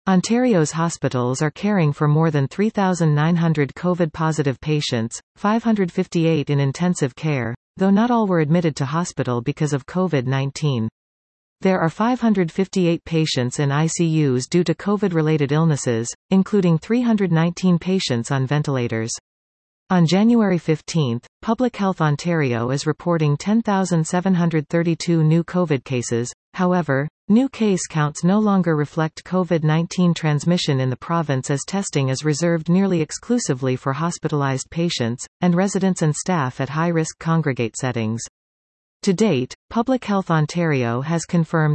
Ontario's hospitals are caring for more than 3,900 COVID-positive patients, 558 in intensive care, though not all were admitted to hospital because of COVID-19. There are 558 patients in ICUs due to COVID-related illnesses, including 319 patients on ventilators. On January 15, Public Health Ontario is reporting 10,732 new COVID cases. However, new case counts no longer reflect COVID-19 transmission in the province, as testing is reserved nearly exclusively for hospitalized patients, and residents and staff at high-risk congregate settings. To date, Public Health Ontario has confirmed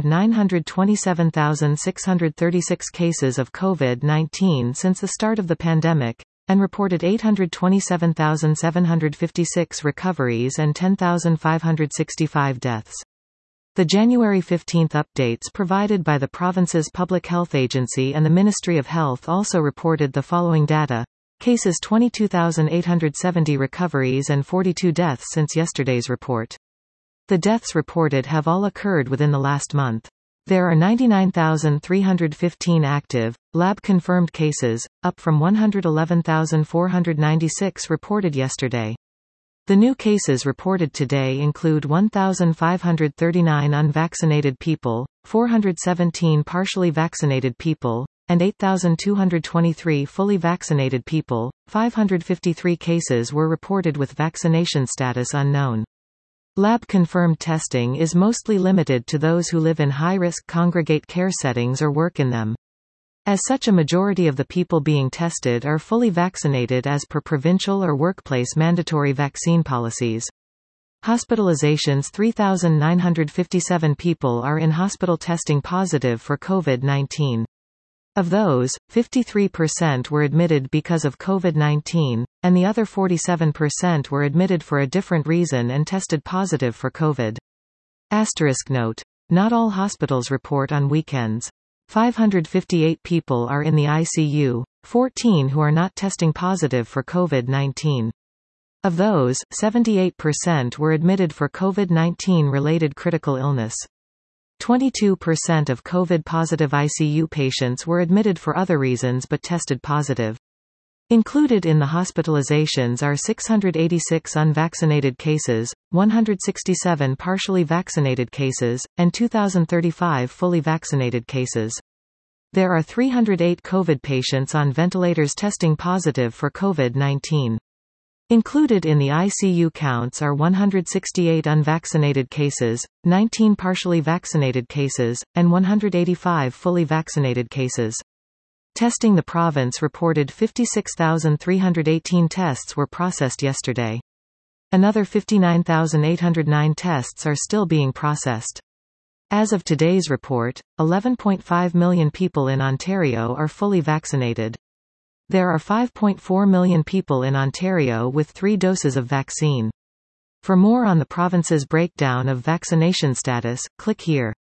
927,636 cases of COVID-19 since the start of the pandemic, and reported 827,756 recoveries and 10,565 deaths. The January 15 updates provided by the province's Public Health Agency and the Ministry of Health also reported the following data: cases 22,870, recoveries and 42 deaths since yesterday's report. The deaths reported have all occurred within the last month. There are 99,315 active, lab-confirmed cases, up from 111,496 reported yesterday. The new cases reported today include 1,539 unvaccinated people, 417 partially vaccinated people, and 8,223 fully vaccinated people. 553 cases were reported with vaccination status unknown. Lab-confirmed testing is mostly limited to those who live in high-risk congregate care settings or work in them. As such, a majority of the people being tested are fully vaccinated as per provincial or workplace mandatory vaccine policies. Hospitalizations: 3,957 people are in hospital testing positive for COVID-19. Of those, 53% were admitted because of COVID-19, and the other 47% were admitted for a different reason and tested positive for COVID. Asterisk note: not all hospitals report on weekends. 558 people are in the ICU, 14 who are not testing positive for COVID-19. Of those, 78% were admitted for COVID-19 related critical illness. 22% of COVID-positive ICU patients were admitted for other reasons but tested positive. Included in the hospitalizations are 686 unvaccinated cases, 167 partially vaccinated cases, and 2,035 fully vaccinated cases. There are 308 COVID patients on ventilators testing positive for COVID-19. Included in the ICU counts are 168 unvaccinated cases, 19 partially vaccinated cases, and 185 fully vaccinated cases. Testing: the province reported 56,318 tests were processed yesterday. Another 59,809 tests are still being processed. As of today's report, 11.5 million people in Ontario are fully vaccinated. There are 5.4 million people in Ontario with 3 doses of vaccine. For more on the province's breakdown of vaccination status, click here.